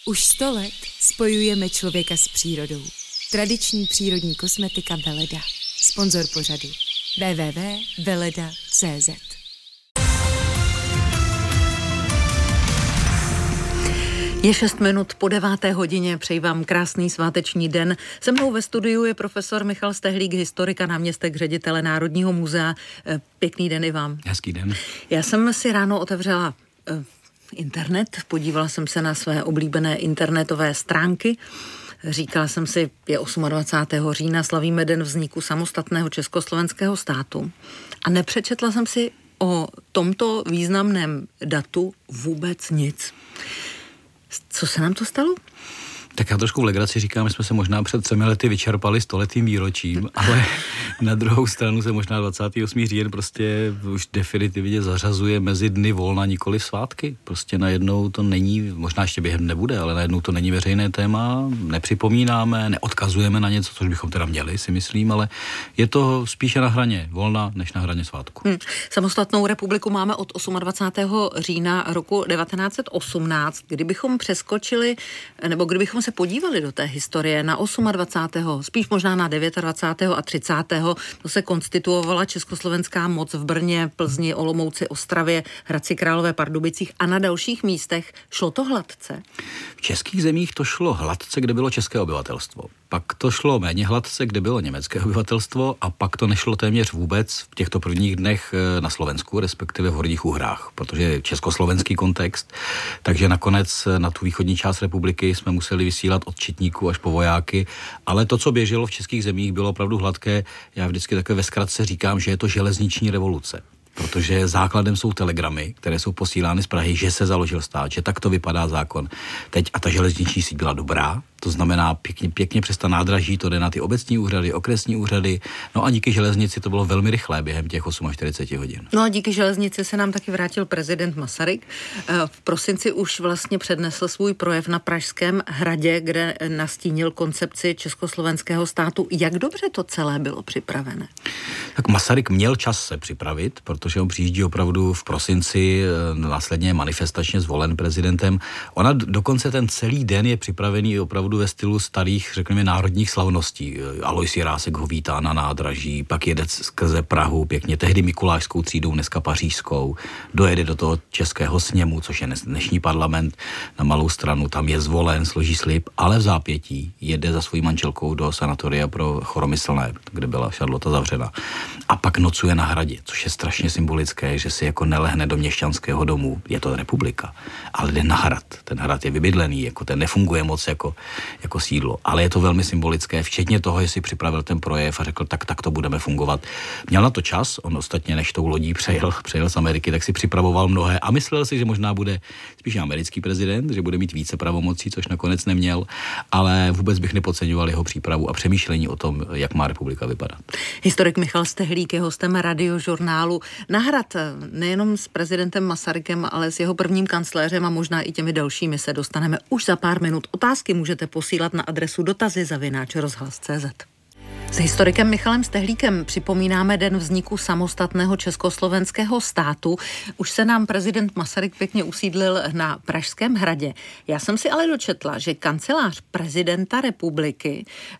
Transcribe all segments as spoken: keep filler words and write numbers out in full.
Už sto let spojujeme člověka s přírodou. Tradiční přírodní kosmetika Veleda. Sponzor pořadu w w w tečka veleda tečka c z. Je šest minut po deváté hodině, přeji vám krásný sváteční den. Se mnou ve studiu je profesor Michal Stehlík, historik a náměstek ředitele Národního muzea. Pěkný den i vám. Hezký den. Já jsem si ráno otevřela uh, internet, podívala jsem se na své oblíbené internetové stránky. Říkala jsem si, je dvacátého osmého října, slavíme den vzniku samostatného československého státu. A nepřečetla jsem si o tomto významném datu vůbec nic. Co se nám to stalo? Tak já trošku v legraci říkám, že jsme se možná před třemi lety vyčerpali stoletým výročím, ale na druhou stranu se možná dvacátého osmého říjen prostě už definitivně zařazuje mezi dny volna, nikoli svátky. Prostě najednou to není, možná ještě během nebude, ale najednou to není veřejné téma, nepřipomínáme, neodkazujeme na něco, což bychom teda měli, si myslím, ale je to spíše na hraně volna, než na hraně svátku. Hmm. Samostatnou republiku máme od dvacátého osmého října roku devatenáct set osmnáct. Kdybychom přeskočili, nebo kdybychom se podívali do té historie na dvacátého osmého spíš možná na dvacátého devátého a třicátého To se konstituovala československá moc v Brně, Plzni, Olomouci, Ostravě, Hradci Králové, Pardubicích a na dalších místech. Šlo to hladce? V českých zemích to šlo hladce, kde bylo české obyvatelstvo. Pak to šlo méně hladce, kde bylo německé obyvatelstvo, a pak to nešlo téměř vůbec v těchto prvních dnech na Slovensku, respektive v Horních Uhrách, protože je československý kontext, takže nakonec na tu východní část republiky jsme museli vysílat od četníků až po vojáky, ale to, co běželo v českých zemích, bylo opravdu hladké. Já vždycky takové ve zkratce říkám, že je to železniční revoluce. Protože základem jsou telegramy, které jsou posílány z Prahy, že se založil stát, že tak to vypadá zákon. Teď a ta železniční síť byla dobrá, to znamená pěkně, pěkně přes ta nádraží, to jde na ty obecní úřady, okresní úřady, no a díky železnici to bylo velmi rychlé během těch čtyřiceti osmi hodin. No a díky železnici se nám taky vrátil prezident Masaryk. V prosinci už vlastně přednesl svůj projev na Pražském hradě, kde nastínil koncepci československého státu. Jak dobře to celé bylo připravené? Tak Masaryk měl čas se připravit, protože on přijíždí opravdu v prosinci, následně je manifestačně zvolen prezidentem. Ona dokonce ten celý den je připravený opravdu ve stylu starých, řekněme, národních slavností. Alois Jirásek ho vítá na nádraží, pak jede skrze Prahu, pěkně tehdy mikulášskou třídou, dneska pařížskou, dojede do toho českého sněmu, což je dnešní parlament, na Malou Stranu, tam je zvolen, složí slib, ale v zápětí jede za svojí manželkou do sanatoria pro choromyslné, kde byla Šarlota zavřena. A pak nocuje na hradě, což je strašně symbolické, že si jako nelehne do měšťanského domu. Je to republika, ale jde na hrad. Ten hrad je vybydlený, jako ten nefunguje moc jako, jako sídlo. Ale je to velmi symbolické, včetně toho, že si připravil ten projev a řekl, tak, tak to budeme fungovat. Měl na to čas, on ostatně než tou lodí přejel, přejel z Ameriky, tak si připravoval mnohé a myslel si, že možná bude spíš americký prezident, že bude mít více pravomocí, což nakonec neměl, ale vůbec bych nepodceňoval jeho přípravu a přemýšlení o tom, jak má republika vypadat. Historik Michal Stehlík je hostem Radiožurnálu. Na hrad nejenom s prezidentem Masarykem, ale s jeho prvním kancléřem a možná i těmi dalšími se dostaneme už za pár minut. Otázky můžete posílat na adresu dotazy zavináč rozhlas tečka cé zet. S historikem Michalem Stehlíkem připomínáme den vzniku samostatného československého státu. Už se nám prezident Masaryk pěkně usídlil na Pražském hradě. Já jsem si ale dočetla, že kancelář prezidenta republiky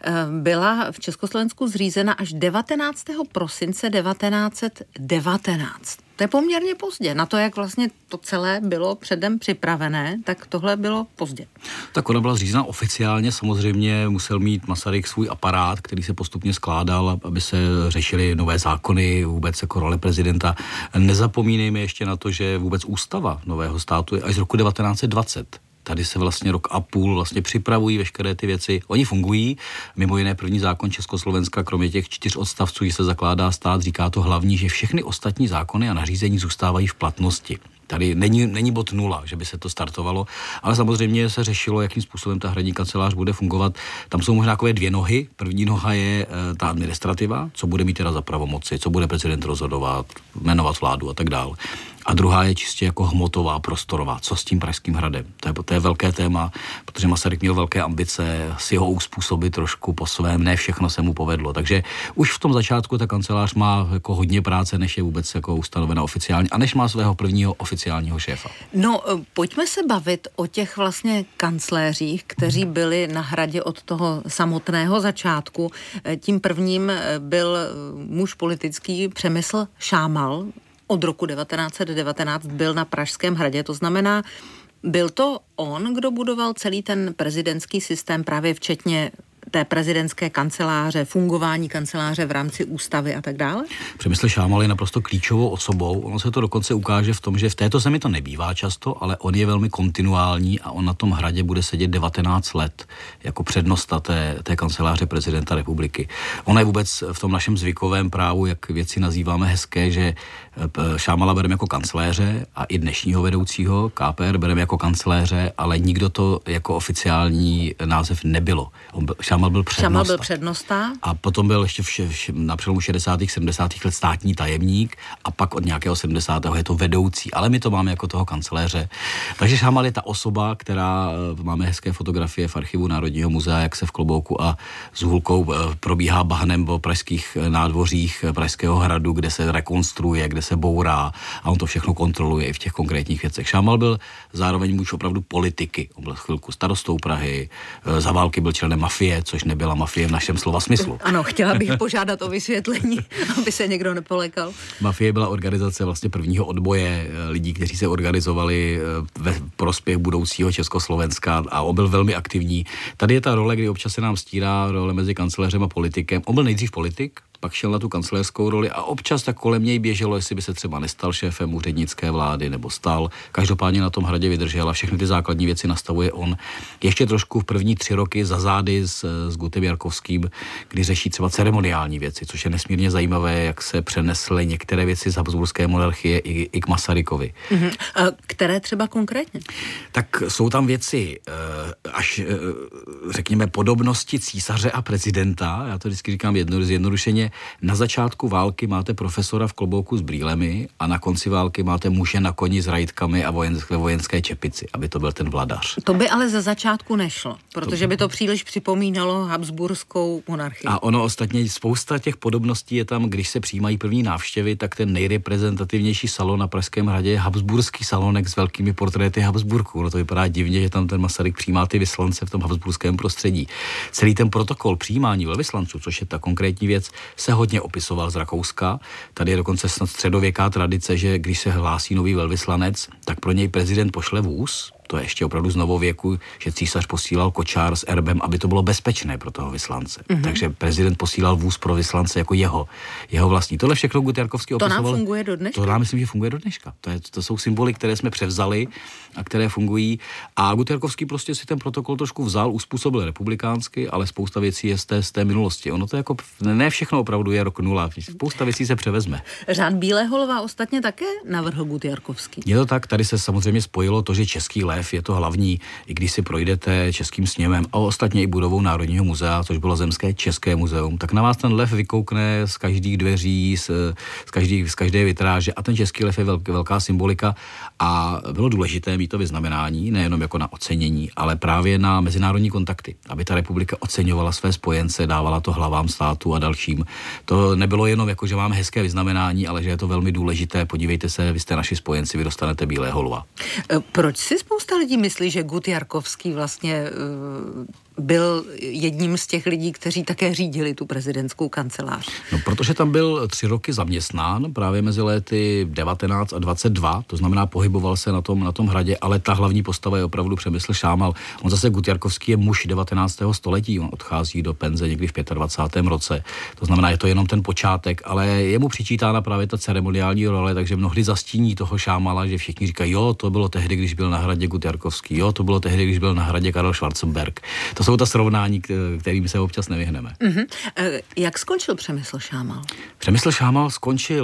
byla v Československu zřízena až devatenáctého prosince devatenáct set devatenáct. To je poměrně pozdě. Na to, jak vlastně to celé bylo předem připravené, tak tohle bylo pozdě. Tak ona byla zřízena oficiálně, samozřejmě musel mít Masaryk svůj aparát, který se postupně skládal, aby se řešily nové zákony, vůbec jako role prezidenta. Nezapomínejme ještě na to, že vůbec ústava nového státu je až z roku devatenáct set dvacet. Tady se vlastně rok a půl vlastně připravují veškeré ty věci. Oni fungují, mimo jiné první zákon Československa, kromě těch čtyř odstavců, že se zakládá stát, říká to hlavní, že všechny ostatní zákony a nařízení zůstávají v platnosti. Tady není, není bod nula, že by se to startovalo, ale samozřejmě se řešilo, jakým způsobem ta hradní kancelář bude fungovat. Tam jsou možná takové dvě nohy. První noha je e, ta administrativa, co bude mít teda za pravomoci, co bude prezident rozhodovat, jmenovat vládu a tak dál. A druhá je čistě jako hmotová, prostorová. Co s tím Pražským hradem? To je, to je velké téma, protože Masaryk měl velké ambice si ho uspůsobit trošku po svém, ne všechno se mu povedlo. Takže už v tom začátku ta kancelář má jako hodně práce, než je vůbec jako ustanovena oficiálně a než má svého prvního oficiálního šéfa. No, pojďme se bavit o těch vlastně kancléřích, kteří byli na hradě od toho samotného začátku. Tím prvním byl muž politický Přemysl Šámal. Od roku devatenáct set devatenáct byl na Pražském hradě, to znamená, byl to on, kdo budoval celý ten prezidentský systém, právě včetně té prezidentské kanceláře, fungování kanceláře v rámci ústavy a tak dále? Přemysl Šámal je naprosto klíčovou osobou. Ono se to dokonce ukáže v tom, že v této zemi to nebývá často, ale on je velmi kontinuální a on na tom hradě bude sedět devatenáct let jako přednosta té, té kanceláře prezidenta republiky. Ono je vůbec v tom našem zvykovém právu, jak věci nazýváme hezké, že Šámala bereme jako kancléře a i dnešního vedoucího K P R bereme jako kancléře, ale nikdo to jako oficiální název nebylo. On byl, Šámal byl přednosta. Šámal byl přednosta. A potom byl ještě v, v, na přelomu šedesátých sedmdesátých let státní tajemník a pak od nějakého sedmdesátého je to vedoucí, ale my to máme jako toho kancléře. Takže Šámal je ta osoba, která, máme hezké fotografie v archivu Národního muzea, jak se v klobouku a s hůlkou probíhá bahnem po pražských nádvořích Pražského hradu, kde se rekonstruuje, kde se bourá a on to všechno kontroluje i v těch konkrétních věcech. Šámal byl zároveň muž opravdu politiky. On byl chvilku starostou Prahy, za války byl členem mafie, což nebyla mafie v našem slova smyslu. Ano, chtěla bych požádat o vysvětlení, aby se někdo nepolekal. Mafie byla organizace vlastně prvního odboje lidí, kteří se organizovali ve prospěch budoucího Československa a on byl velmi aktivní. Tady je ta role, kdy občas se nám stírá role mezi kancléřem a politikem. On byl nejdřív politik, pak šel na tu kancléřskou roli a občas tak kolem něj běželo, jestli by se třeba nestal šéfem úřednické vlády nebo stal. Každopádně na tom hradě vydržel a všechny ty základní věci nastavuje on. Ještě trošku v první tři roky za zády s, s Gutem Jarkovským, kdy řeší třeba ceremoniální věci, což je nesmírně zajímavé, jak se přenesly některé věci z habsburské monarchie i, i k Masarykovi. Mm-hmm. A které třeba konkrétně? Tak jsou tam věci až řekněme podobnosti císaře a prezidenta. Já to vždycky říkám jedno, zjednodušeně. Na začátku války máte profesora v klobouku s brýlemi a na konci války máte muže na koni s rajtkami a vojenské, vojenské čepici, aby to byl ten vladař. To by ale ze začátku nešlo, protože to by to příliš připomínalo habsburskou monarchii. A ono ostatně spousta těch podobností je tam, když se přijímají první návštěvy, tak ten nejreprezentativnější salon na Pražském hradě je habsburský salonek s velkými portréty Habsburků. No to vypadá divně, že tam ten Masaryk přijímá ty vyslance v tom habsburském prostředí. Celý ten protokol přijímání velvyslanců, což je ta konkrétní věc, se hodně opisoval z Rakouska. Tady je dokonce snad středověká tradice, že když se hlásí nový velvyslanec, tak pro něj prezident pošle vůz. To je ještě opravdu z novověku, že císař posílal kočár s erbem, aby to bylo bezpečné pro toho vyslance. Mm-hmm. Takže prezident posílal vůz pro vyslance jako jeho, jeho vlastní. Tohle všechno Gut Jarkovský opisoval. To nám funguje do dneška? To nám myslím, že funguje do dneška. To, je, to jsou symboly, které jsme převzali a které fungují. A Gut Jarkovský prostě si ten protokol trošku vzal, uspůsobil republikánsky, ale spousta věcí je z té, z té minulosti. Ono to jako, ne všechno opravdu je rok nula. Spousta věcí se převezme. Řád Bílého lva ostatně také navrhl Gut Jarkovský. Je to tak, tady se samozřejmě spojilo to, že český lev je to hlavní, i když si projdete Českým sněmem a ostatně i budovou Národního muzea, což bylo Zemské české muzeum, tak na vás ten lev vykoukne z každých dveří, z, z, každý, z každé vitráže a ten český lev je velk, velká symbolika a bylo důležité mít to vyznamenání, nejenom jako na ocenění, ale právě na mezinárodní kontakty, aby ta republika oceňovala své spojence, dávala to hlavám státu a dalším. To nebylo jenom jako, že máme hezké vyznamenání, ale že je to velmi důležité. Podívejte se, vy jste naši spojenci, vy dostanete Bílého lva. Proč si spousta lidí myslí, že Gut Jarkovský vlastně uh, byl jedním z těch lidí, kteří také řídili tu prezidentskou kancelář? No, protože tam byl tři roky zaměstnán, právě mezi léty devatenáct a dvacet dva, to znamená pohyboval se na tom, na tom hradě, ale ta hlavní postava je opravdu Přemysl Šámal. On zase Gut Jarkovský je muž devatenáctého století, on odchází do penze někdy v dvacátém pátém roce, to znamená, je to jenom ten počátek, ale je mu přičítána právě ta ceremoniální role, takže mnohdy zastíní toho Šámala, že všichni říkají, jo, to bylo tehdy, když byl na hradě Gut Jarkovský, jo, to bylo tehdy, když byl na hradě Karel Schwarzenberg. To jsou ta srovnání, kterým se občas nevyhneme. Mm-hmm. Jak skončil Přemysl Šámal? Přemysl Šámal skončil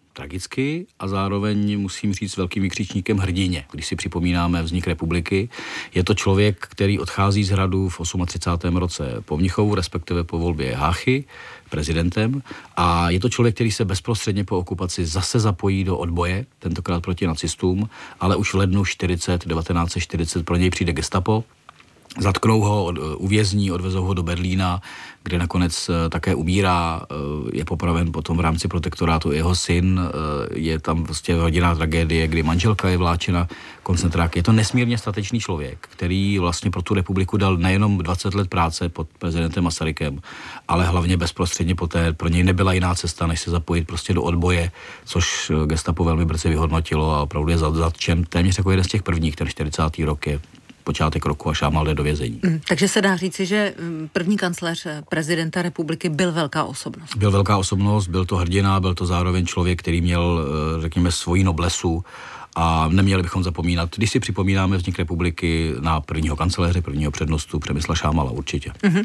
tragicky a zároveň musím říct velkým vykřičníkem hrdině. Když si připomínáme vznik republiky, je to člověk, který odchází z hradu v třicátém osmém roce po Mnichovu, respektive po volbě Háchy prezidentem, a je to člověk, který se bezprostředně po okupaci zase zapojí do odboje, tentokrát proti nacistům, ale už v lednu devatenáct set čtyřicet pro něj přijde gestapo, zatknou ho, od, uvězní, odvezou ho do Berlína, kde nakonec také umírá, je popraven potom v rámci protektorátu jeho syn, je tam prostě rodinná tragédie, kdy manželka je vláčena koncentráky. Je to nesmírně statečný člověk, který vlastně pro tu republiku dal nejenom dvacet let práce pod prezidentem Masarykem, ale hlavně bezprostředně poté pro něj nebyla jiná cesta, než se zapojit prostě do odboje, což gestapo velmi brzy vyhodnotilo a opravdu je zatčen téměř jako jeden z těch prvních, ten čtyřicátý rok je počátek roku a Šámal jde do vězení. Mm, takže se dá říci, že první kancléř prezidenta republiky byl velká osobnost. Byl velká osobnost, byl to hrdina, byl to zároveň člověk, který měl, řekněme, svoji noblesu a neměli bychom zapomínat, když si připomínáme vznik republiky, na prvního kancléře, prvního přednostu Přemysla Šámala určitě. Mm-hmm.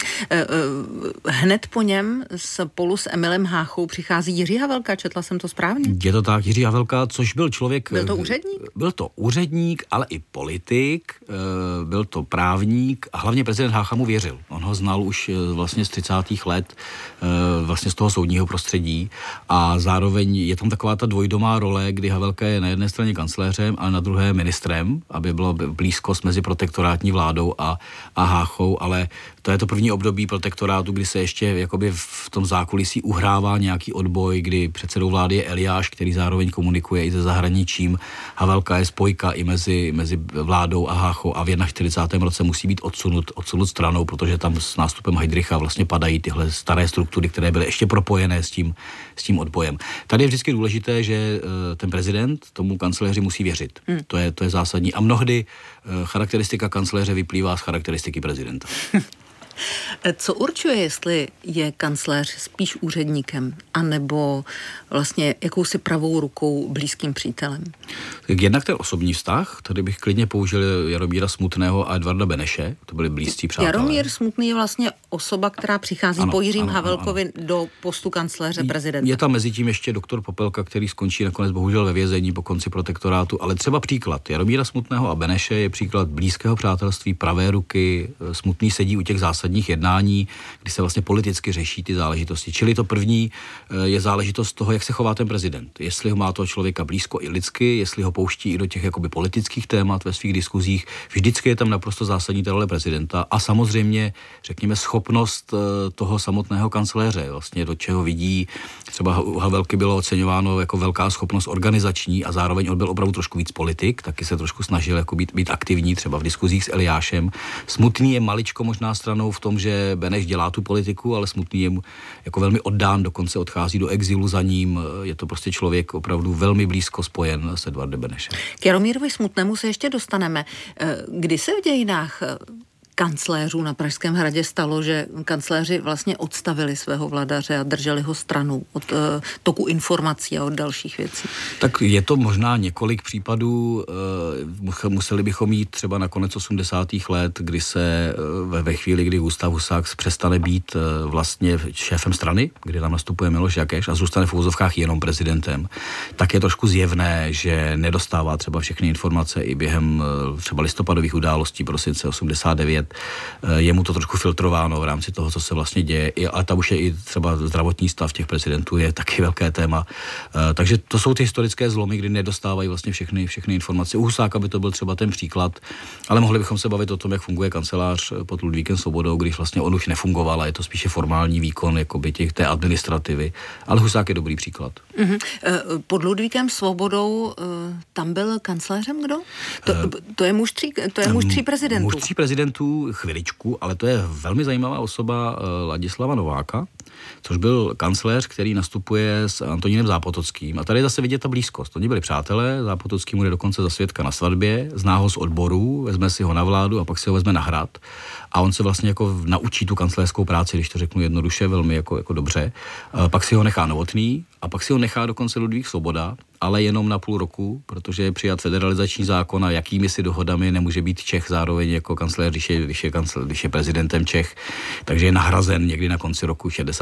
Hned po něm spolu s Emilem Háchou přichází Jiří Havelka, četla jsem to správně? Je to tak, Jiří Havelka, což byl člověk... Byl to úředník? Byl to úředník, ale i politik, byl to právník a hlavně prezident Hácha mu věřil. On ho znal už vlastně z třicátých let, vlastně z toho soudního prostředí a zároveň je tam taková ta dvojdomá role, kdy Havelka je na jedné straně kancléřem, ale na druhé ministrem, aby bylo blízkost mezi protektorátní vládou a, a Háchou, ale to je to první období protektorátu, kdy se ještě jakoby v tom zákulisí uhrává nějaký odboj, kdy předsedou vlády je Eliáš, který zároveň komunikuje i se zahraničím. Havelka je spojka i mezi, mezi vládou a Háchou a v čtyřicátém prvním roce musí být odsunut, odsunut stranou, protože tam s nástupem Heydricha vlastně padají tyhle staré struktury, které byly ještě propojené s tím, s tím odbojem. Tady je vždycky důležité, že ten prezident tomu kancléři musí věřit. Hmm. To je, to je zásadní. A mnohdy charakteristika kancléře vyplývá z charakteristiky prezidenta. Co určuje, jestli je kancléř spíš úředníkem, anebo vlastně jakousi pravou rukou blízkým přítelem? Jednak ten osobní vztah, tady bych klidně použil Jaromíra Smutného a Edvarda Beneše, to byli blízcí přátelé. Jaromír Smutný je vlastně osoba, která přichází ano, po Jiřím ano, Havelkovi ano, ano. do postu kancléře prezidenta. Je tam mezi tím ještě doktor Popelka, který skončí nakonec bohužel ve vězení po konci protektorátu, ale třeba příklad Jaromíra Smutného a Beneše je příklad blízkého přátelství, pravé ruky. Smutný sedí u těch zásadních jednání, kdy se vlastně politicky řeší ty záležitosti. Čili to první je záležitost toho, jak se chová ten prezident. Jestli ho má toho člověka blízko i lidsky, jestli ho pouští i do těch jakoby politických témat ve svých diskuzích. Vždycky je tam naprosto zásadní ta role prezidenta a samozřejmě, řekněme, schopnost toho samotného kancléře, vlastně do čeho vidí, třeba u Havelky bylo oceňováno jako velká schopnost organizační a zároveň on byl opravdu trošku víc politik, taky se trošku snažil jako být, být aktivní třeba v diskuzích s Eliášem. Smutný je maličko možná stranou v tom, že Beneš dělá tu politiku, ale Smutný je mu jako velmi oddán, dokonce odchází do exilu za ním. Je to prostě člověk opravdu velmi blízko spojen s Edvardem Benešem. K Jaromírovi Smutnému se ještě dostaneme. Kdy se v dějinách kancléřů na Pražském hradě stalo, že kancléři vlastně odstavili svého vladaře a drželi ho stranou od uh, toku informací a od dalších věcí? Tak je to možná několik případů. Uh, museli bychom jít třeba na konec osmdesátých let, kdy se uh, ve, ve chvíli, kdy Gustav Husák přestane být uh, vlastně šéfem strany, kdy tam nastupuje Miloš Jakeš a zůstane v úvozovkách jenom prezidentem, tak je trošku zjevné, že nedostává třeba všechny informace i během uh, třeba listopadových událostí prosince osmdesát devět. Je mu to trošku filtrováno v rámci toho, co se vlastně děje, ale tam už je i třeba zdravotní stav těch prezidentů je taky velké téma. Takže to jsou ty historické zlomy, kdy nedostávají vlastně všechny, všechny informace. U Husáka by to byl třeba ten příklad, ale mohli bychom se bavit o tom, jak funguje kancelář pod Ludvíkem Svobodou, když vlastně on už nefungoval a je to spíše formální výkon jakoby těch, té administrativy. Ale Husák je dobrý příklad. Mm-hmm. Pod Ludvíkem Svobodou tam byl kancléřem kdo? To, to je muž tří, to je muž tří prezidentů. Muž tří prezidentů chviličku, ale to je velmi zajímavá osoba Ladislava Nováka, což byl kancléř, který nastupuje s Antonínem Zápotockým. A tady je zase vidět ta blízkost. Oni byli přátelé, Zápotocký mu jde dokonce za svědka na svatbě, zná ho z odboru, vezme si ho na vládu a pak si ho vezme na hrad. A on se vlastně jako naučí tu kancléřskou práci, když to řeknu jednoduše, velmi jako, jako dobře. A pak si ho nechá Novotný a pak si ho nechá dokonce Ludvík Svoboda, ale jenom na půl roku, protože je přijat federalizační zákon a jakými si dohodami nemůže být Čech zároveň jako kancléř, když je, když je, kancléř, když je prezidentem Čech, takže je nahrazen někdy na konci roku šedesát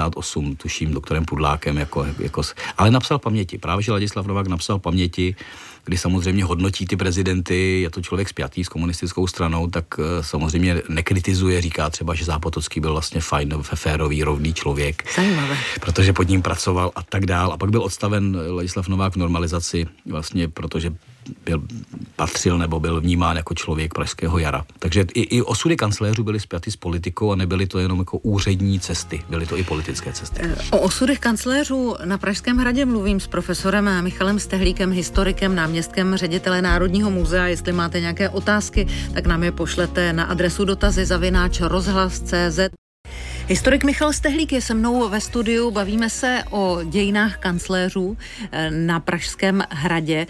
šedesát osm, tuším, doktorem Pudlákem, jako, jako, ale napsal paměti. Právě, že Ladislav Novák napsal paměti, kdy samozřejmě hodnotí ty prezidenty, je to člověk spjatý s komunistickou stranou, tak samozřejmě nekritizuje, říká třeba, že Zápotocký byl vlastně fajn, férový, rovný člověk. Zajímavé. Protože pod ním pracoval a tak dál. A pak byl odstaven Ladislav Novák v normalizaci, vlastně protože byl, patřil nebo byl vnímán jako člověk Pražského jara. Takže i, i osudy kancléřů byly spjaty s politikou a nebyly to jenom jako úřední cesty, byly to i politické cesty. O osudech kancléřů na Pražském hradě mluvím s profesorem Michalem Stehlíkem, historikem, náměstkem ředitele Národního muzea. Jestli máte nějaké otázky, tak nám je pošlete na adresu dotazy zavináč rozhlas tečka cé zet. Historik Michal Stehlík je se mnou ve studiu, bavíme se o dějinách kancléřů na Pražském hradě.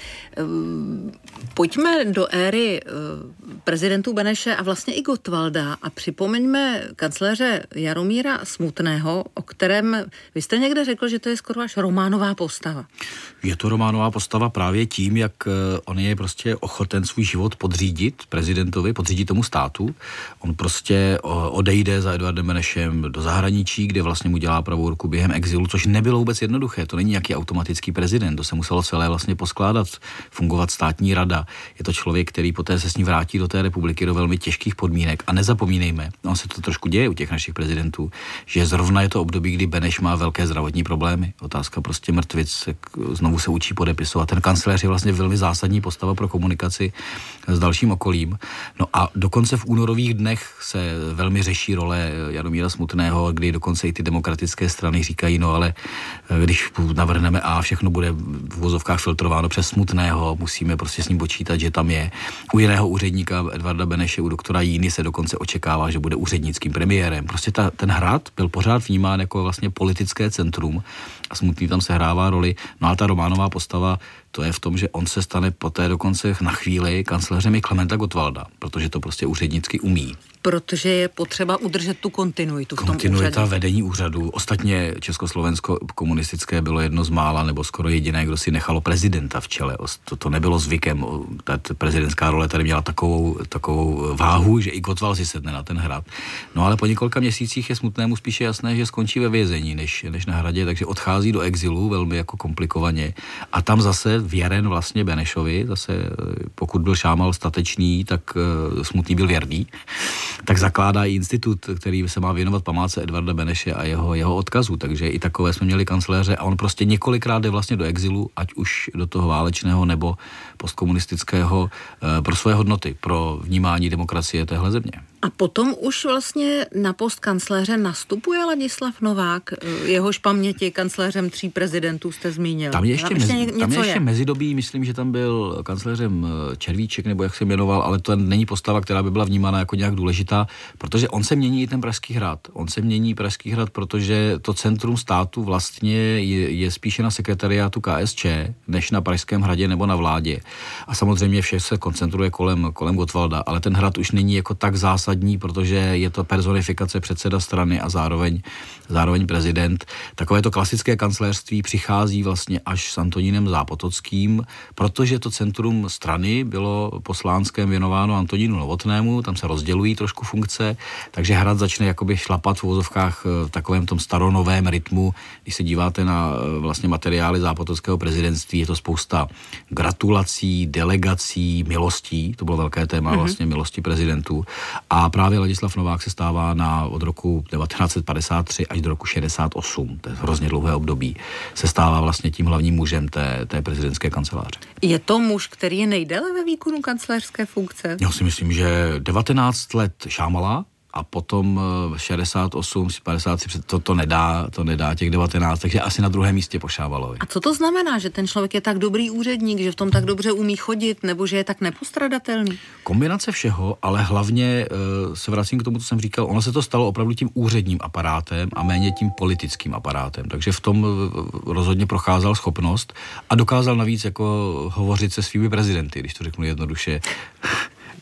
Pojďme do éry prezidentů Beneše a vlastně i Gottwalda a připomeňme kancléře Jaromíra Smutného, o kterém vy jste někde řekl, že to je skoro až románová postava. Je to románová postava právě tím, jak on je prostě ochoten svůj život podřídit prezidentovi, podřídit tomu státu. On prostě odejde za Edvardem Benešem do zahraničí, kde vlastně mu dělá pravou ruku během exilu, což nebylo vůbec jednoduché. To není nějaký automatický prezident, to se muselo celé vlastně poskládat, fungovat státní rada. Je to člověk, který poté se s ní vrátí do té republiky do velmi těžkých podmínek. A nezapomínejme, on se to trošku děje u těch našich prezidentů, že zrovna je to období, kdy Beneš má velké zdravotní problémy. Otázka prostě mrtvic, znovu se učí podepisovat. Ten kancléř je vlastně velmi zásadní postava pro komunikaci s dalším okolím. No a dokonce v únorových dnech se velmi řeší role Jaromíra Smutného, kdy dokonce i ty demokratické strany říkají, no ale když navrhneme A, všechno bude v vozovkách filtrováno přes Smutného, musíme prostě s ním počítat, že tam je. U jiného úředníka Edvarda Beneše, u doktora Jíny se dokonce očekává, že bude úřednickým premiérem. Prostě ta, ten hrad byl pořád vnímán jako vlastně politické centrum a Smutný tam sehrává roli. No a ta románová postava, to je v tom, že on se stane poté dokonce na chvíli kancléřem i Klementa Gottwalda, protože to prostě úřednicky umí. Protože je potřeba udržet tu kontinuitu v tom úřadu. Kontinuita vedení úřadu. Ostatně Československo komunistické bylo jedno z mála, nebo skoro jediné, kdo si nechalo prezidenta v čele. To, to nebylo zvykem. Ta prezidentská role tady měla takovou, takovou váhu, že i Gottwald si sedne na ten hrad. No ale po několika měsících je Smutnému spíše jasné, že skončí ve vězení, než, než na hradě, takže odchází do exilu velmi jako komplikovaně. A tam zase věren vlastně Benešovi, zase pokud byl Šámal statečný, tak uh, Smutný byl věrný. Tak zakládá i institut, který se má věnovat památce Edvarda Beneše a jeho, jeho odkazu. Takže i takové jsme měli kancléře a on prostě několikrát jde vlastně do exilu, ať už do toho válečného nebo postkomunistického, pro své hodnoty, pro vnímání demokracie téhle země. A potom už vlastně na post kancléře nastupuje Ladislav Novák, jehož paměti kancléřem tří prezidentů jste zmínil. Tam je ještě, mezi, ještě, tam je ještě mezidobí, myslím, že tam byl kancléřem Červíček, nebo jak se jmenoval, ale to není postava, která by byla vnímána jako nějak důležitá, protože on se mění i ten Pražský hrad. On se mění Pražský hrad, protože to centrum státu vlastně je, je spíše na sekretariátu K S Č, než na Pražském hradě nebo na vládě. A samozřejmě vše se koncentruje kolem, kolem Gottwalda, ale ten hrad už není jako tak zásadní, protože je to personifikace předseda strany a zároveň, zároveň prezident. Takové to klasické kancléřství přichází vlastně až s Antonínem Zápotockým, protože to centrum strany bylo po Slánském věnováno Antonínu Novotnému, tam se rozdělují trošku funkce, takže hrad začne jakoby šlapat v uvozovkách v takovém tom staronovém rytmu. Když se díváte na vlastně materiály Zápotockého prezidentství, je to spousta gratulací, delegací, milostí, to bylo velké téma mm-hmm. vlastně milosti prezidentů. A právě Ladislav Novák se stává na, od roku devatenáct set padesát tři až do roku šedesát osm, to je hrozně dlouhé období, se stává vlastně tím hlavním mužem té, té prezidentské kanceláře. Je to muž, který je nejdéle ve výkonu kancléřské funkce? Já si myslím, že devatenáct let Šámala, a potom šedesát osm, padesát tři, to, to nedá, to nedá těch devatenáct, takže asi na druhém místě po Šávalovi. A co to znamená, že ten člověk je tak dobrý úředník, že v tom tak dobře umí chodit, nebo že je tak nepostradatelný? Kombinace všeho, ale hlavně uh, se vracím k tomu, co jsem říkal, ono se to stalo opravdu tím úředním aparátem a méně tím politickým aparátem, takže v tom uh, rozhodně procházel schopnost a dokázal navíc jako hovořit se svými prezidenty, když to řeknu jednoduše.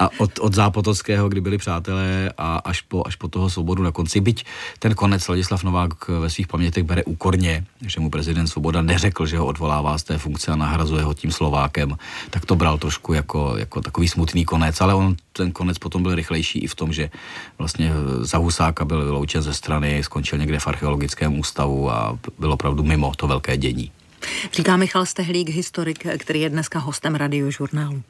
A od, od Zápotockého, kdy byli přátelé, a až po, až po toho Svobodu na konci. Byť ten konec Ladislav Novák ve svých pamětech bere úkorně, že mu prezident Svoboda neřekl, že ho odvolává z té funkce a nahrazuje ho tím Slovákem, tak to bral trošku jako, jako takový smutný konec, ale on ten konec potom byl rychlejší i v tom, že vlastně za Husáka byl vyloučen ze strany, skončil někde v archeologickém ústavu a byl opravdu mimo to velké dění. Říká Michal Stehlík, historik, který je dneska hostem Radiožurnálu.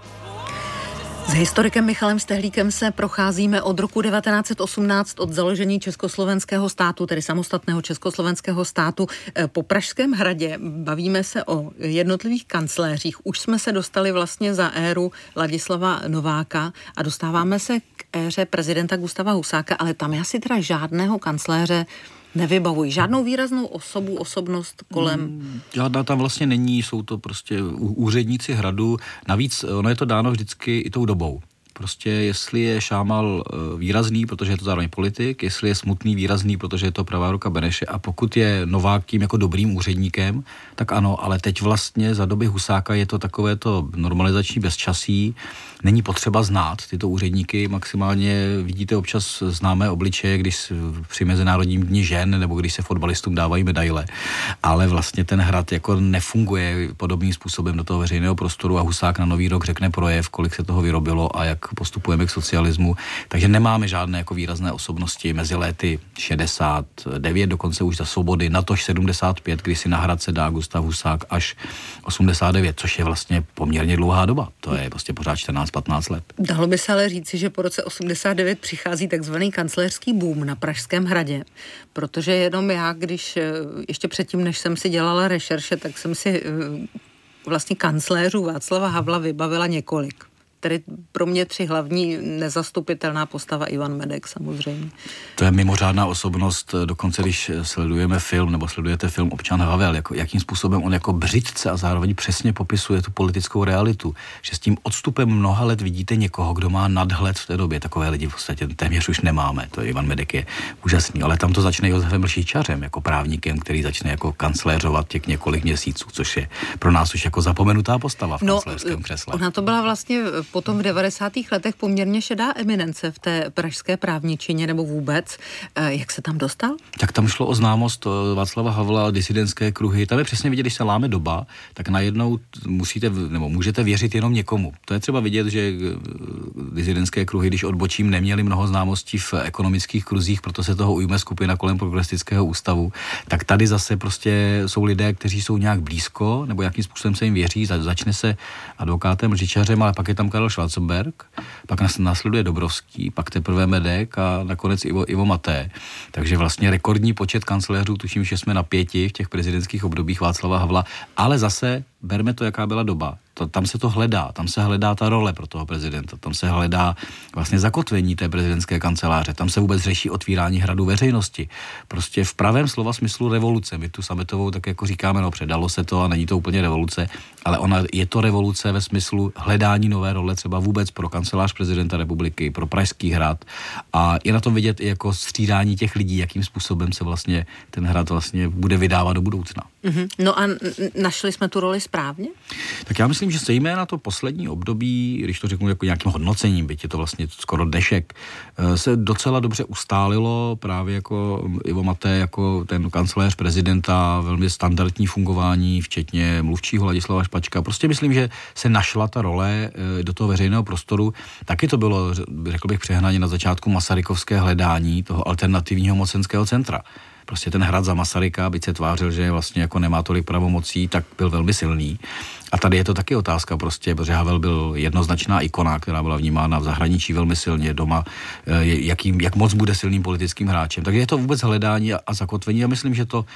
S historikem Michalem Stehlíkem se procházíme od roku devatenáct set osmnáct, od založení Československého státu, tedy samostatného Československého státu, po Pražském hradě. Bavíme se o jednotlivých kancléřích. Už jsme se dostali vlastně za éru Ladislava Nováka a dostáváme se k éře prezidenta Gustáva Husáka, ale tam já si teda žádného kancléře nevybavují. Žádnou výraznou osobu, osobnost kolem? Hmm, žádná tam vlastně není, jsou to prostě úředníci hradu. Navíc ono je to dáno vždycky i tou dobou. Prostě jestli je Šámal výrazný, protože je to zároveň politik, jestli je smutný výrazný, protože je to pravá ruka Beneše, a pokud je Novák tím jako dobrým úředníkem, tak ano, ale teď vlastně za doby Husáka je to takové to normalizační bezčasí, není potřeba znát tyto úředníky, maximálně vidíte občas známé obličeje, když při Mezinárodním dni žen, nebo když se fotbalistům dávají medaile, ale vlastně ten hrad jako nefunguje podobným způsobem do toho veřejného prostoru a Husák na Nový rok řekne projev, kolik se toho vyrobilo a jak postupujeme k socialismu, takže nemáme žádné jako výrazné osobnosti mezi léty šedesát devět, dokonce už za Svobody, natož sedmdesát pět, kdy si na hrad se dá Gustav Husák, až osmdesát devět, což je vlastně poměrně dlouhá doba. To je prostě pořád čtrnáct patnáct let. Dalo by se ale říci, že po roce osmdesát devět přichází takzvaný kancléřský boom na Pražském hradě, protože jenom já, když ještě předtím, než jsem si dělala rešerše, tak jsem si vlastně kancléřů Václava Havla vybavila několik. Tedy pro mě tři hlavní, nezastupitelná postava Ivan Medek samozřejmě. To je mimořádná osobnost, dokonce když sledujeme film, nebo sledujete film Občan Havel, jako, jakým způsobem on jako břitce a zároveň přesně popisuje tu politickou realitu, že s tím odstupem mnoha let vidíte někoho, kdo má nadhled v té době. Takové lidi v podstatě téměř už nemáme, to Ivan Medek je úžasný, ale tam to začne Josefem Lšičařem, jako právníkem, který začne jako kancléřovat těch několik měsíců, což je pro nás už jako zapomenutá postava v kancléřském no, křesle. Ona to byla vlastně potom v devadesátých letech poměrně šedá eminence v té pražské právničině nebo vůbec. Jak se tam dostal? Tak tam šlo o známost Václava Havla, disidentské kruhy. Tam je přesně vidět, když se láme doba, tak najednou musíte, nebo můžete věřit jenom někomu. To je třeba vidět, že disidentské kruhy, když odbočím, neměli mnoho známostí v ekonomických kruzích, proto se toho ujme skupina kolem Progresistického ústavu. Tak tady zase prostě jsou lidé, kteří jsou nějak blízko, nebo jakým způsobem se jim věří, začne se advokátem Lšičařem, ale pak je tam Karel Schwarzenberg, pak následuje Dobrovský, pak teprve Medek a nakonec Ivo, Ivo Maté. Takže vlastně rekordní počet kancléřů, tuším, že jsme na pěti v těch prezidentských obdobích Václava Havla, ale zase berme to, jaká byla doba. To, tam se to hledá, tam se hledá ta role pro toho prezidenta, tam se hledá vlastně zakotvení té prezidentské kanceláře, tam se vůbec řeší otvírání hradu veřejnosti. Prostě v pravém slova smyslu revoluce. My tu Sametovou tak jako říkáme, no předalo se to a není to úplně revoluce, ale ona je to revoluce ve smyslu hledání nové role třeba vůbec pro kancelář prezidenta republiky, pro Pražský hrad, a je na tom vidět i jako střídání těch lidí, jakým způsobem se vlastně ten hrad vlastně bude vydávat do budoucna. Mm-hmm. No a našli jsme tu roli správně? Tak já myslím, že zejména to poslední období, když to řeknu jako nějakým hodnocením, byť je to vlastně skoro dnešek, se docela dobře ustálilo právě jako Ivo Maté, jako ten kancléř prezidenta, velmi standardní fungování, včetně mluvčího Ladislava Špačka. Prostě myslím, že se našla ta role do toho veřejného prostoru. Taky to bylo, řekl bych, přehnaně na začátku masarykovské hledání toho alternativního mocenského centra. Prostě ten hrad za Masaryka, byť se tvářil, že vlastně jako nemá tolik pravomocí, tak byl velmi silný. A tady je to taky otázka prostě, protože Havel byl jednoznačná ikona, která byla vnímána v zahraničí velmi silně, doma, jakým, jak moc bude silným politickým hráčem. Takže je to vůbec hledání a, a zakotvení. A myslím, že to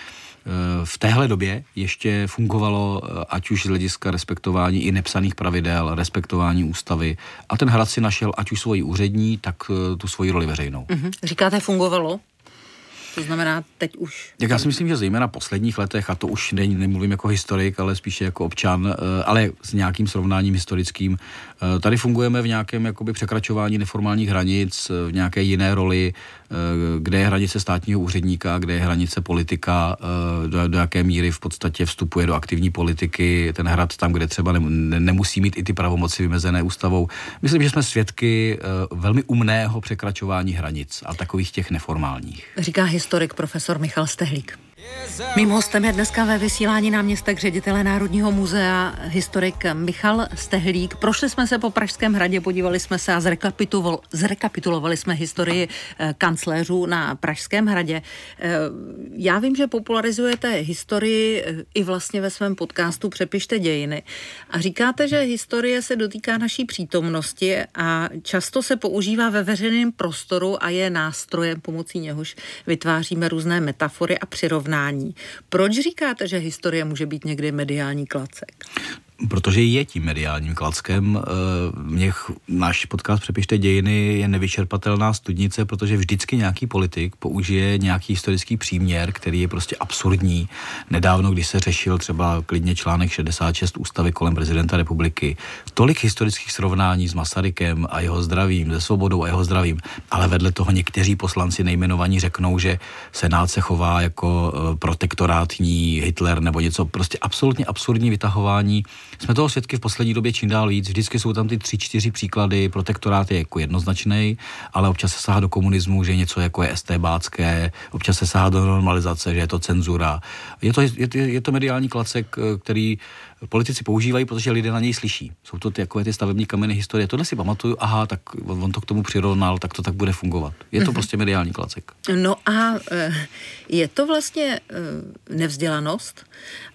v téhle době ještě fungovalo, ať už z hlediska respektování i nepsaných pravidel, respektování ústavy. A ten hrad si našel ať už svoji úřední, tak tu svoji roli veřejnou. Mm-hmm. Říkáte fungovalo? To znamená, teď už... Jak já si myslím, že zejména v posledních letech, a to už ne, nemluvím jako historik, ale spíše jako občan, ale s nějakým srovnáním historickým, tady fungujeme v nějakém jakoby překračování neformálních hranic, v nějaké jiné roli, kde je hranice státního úředníka, kde je hranice politika, do, do jaké míry v podstatě vstupuje do aktivní politiky ten Hrad tam, kde třeba ne, nemusí mít i ty pravomoci vymezené ústavou. Myslím, že jsme svědky velmi umného překračování hranic a takových těch neformálních. Říká historik profesor Michal Stehlík. Mým hostem je dneska ve vysílání náměstek ředitele Národního muzea historik Michal Stehlík. Prošli jsme se po Pražském hradě, podívali jsme se a zrekapitulovali, zrekapitulovali jsme historii kancléřů na Pražském hradě. Já vím, že popularizujete historii i vlastně ve svém podcastu Přepište dějiny a říkáte, že historie se dotýká naší přítomnosti a často se používá ve veřejném prostoru a je nástrojem, pomocí něhož vytváříme různé metafory a přirovnání. Proč říkáte, že historie může být někdy mediální klacek? Protože je tím mediálním klackem. Mě náš podcast Přepište dějiny je nevyčerpatelná studnice, protože vždycky nějaký politik použije nějaký historický příměr, který je prostě absurdní. Nedávno, když se řešil třeba klidně článek šedesát šest ústavy kolem prezidenta republiky, tolik historických srovnání s Masarykem a jeho zdravím, se Svobodou a jeho zdravím, ale vedle toho někteří poslanci nejmenovaní řeknou, že Senát se chová jako protektorátní Hitler nebo něco, prostě absolutně absurdní vytahování. Jsme toho svědky v poslední době čím dál víc. Vždycky jsou tam ty tři, čtyři příklady. Protektorát je jako jednoznačný, ale občas se sahá do komunismu, že něco jako je estébácké, občas se sahá do normalizace, že je to cenzura. Je to, je, je to mediální klacek, který politici používají, protože lidé na něj slyší. Jsou to ty, jako ty stavební kameny historie. Tohle si pamatuju, aha, tak on to k tomu přirovnal, tak to tak bude fungovat. Je to mm-hmm. prostě mediální klacek. No a je to vlastně nevzdělanost,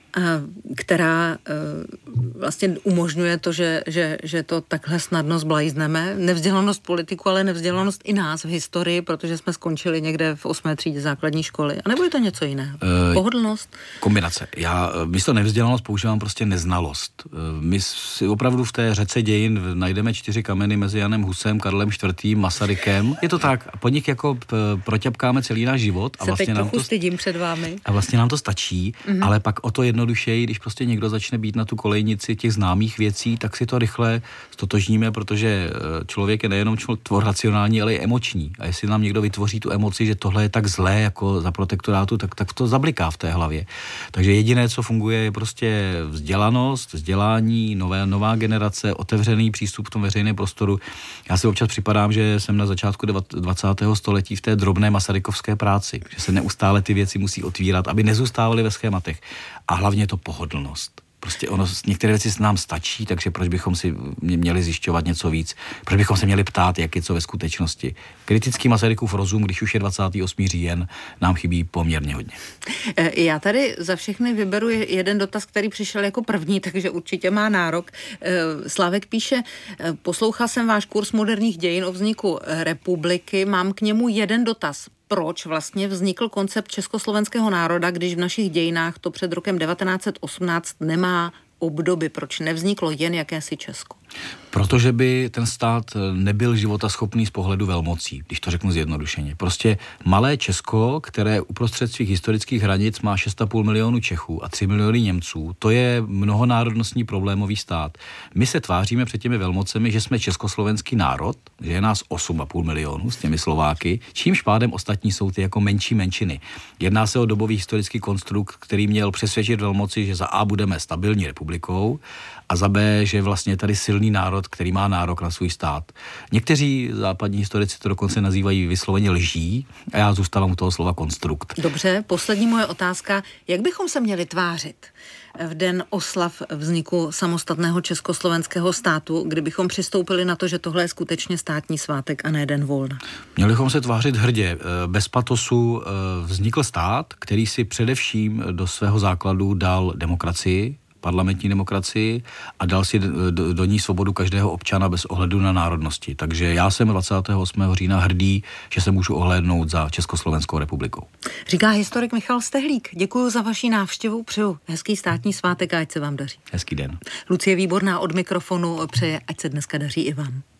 která vlastně umožňuje to, že, že, že to takhle snadno zblajzneme. Nevzdělanost politiku, ale nevzdělanost i nás v historii, protože jsme skončili někde v osmé třídě základní školy. A nebo je to něco jiného? Uh, Pohodlnost? Kombinace. Já místo nevzdělanost používám prostě neznalost. My si opravdu v té řece dějin najdeme čtyři kameny mezi Janem Husem, Karlem čtvrtým, Masarykem. Je to tak. A po nich jako proťapkáme celý náš život. A se vlastně teď nám trochu to stydím před vámi. A vlastně nám to stačí, mm-hmm. ale pak o to jednodušeji, když prostě někdo začne být na tu kolejnici těch známých věcí, tak si to rychle stotožníme, protože člověk je nejenom tvor racionální, ale i emoční. A jestli nám někdo vytvoří tu emoci, že tohle je tak zlé jako za protektorátu, tak, tak to zabliká v té hlavě. Takže jediné, co funguje, je prostě vzdělanost, vzdělání, nové, nová generace, otevřený přístup v tom veřejném prostoru. Já si občas připadám, že jsem na začátku dvacátého století v té drobné masarykovské práci, že se neustále ty věci musí otvírat, aby nezůstávaly ve schématech. A hlavně to pohodlnost. Prostě ono, některé věci nám stačí, takže proč bychom si měli zjišťovat něco víc? Proč bychom se měli ptát, jak je co ve skutečnosti? Kritický Masarykův rozum, když už je dvacátého osmého říjen, nám chybí poměrně hodně. Já tady za všechny vyberu jeden dotaz, který přišel jako první, takže určitě má nárok. Slávek píše, poslouchal jsem váš kurz moderních dějin o vzniku republiky, mám k němu jeden dotaz. Proč vlastně vznikl koncept československého národa, když v našich dějinách to před rokem devatenáct set osmnáct nemá obdoby? Proč nevzniklo jen jakési Česko? Protože by ten stát nebyl životaschopný z pohledu velmocí, když to řeknu zjednodušeně. Prostě malé Česko, které uprostřed svých historických hranic má šest a půl milionu Čechů a tři miliony Němců, to je mnohonárodnostní problémový stát. My se tváříme před těmi velmocemi, že jsme československý národ, že je nás osm a půl milionu s těmi Slováky, čímž pádem ostatní jsou ty jako menší menšiny. Jedná se o dobový historický konstrukt, který měl přesvědčit velmoci, že za A budeme stabilní republikou a za B, že vlastně je tady silný národ, který má nárok na svůj stát. Někteří západní historici to dokonce nazývají vysloveně lží a já zůstávám u toho slova konstrukt. Dobře, poslední moje otázka. Jak bychom se měli tvářit v den oslav vzniku samostatného československého státu, kdybychom přistoupili na to, že tohle je skutečně státní svátek a ne den volna? Měli bychom se tvářit hrdě. Bez patosu vznikl stát, který si především do svého základu dal demokracii, parlamentní demokracii a dal si do, do ní svobodu každého občana bez ohledu na národnosti. Takže já jsem dvacátého osmého října hrdý, že se můžu ohlédnout za Československou republikou. Říká historik Michal Stehlík. Děkuji za vaši návštěvu, přeju hezký státní svátek a ať se vám daří. Hezký den. Lucie Výborná od mikrofonu přeje, ať se dneska daří i vám.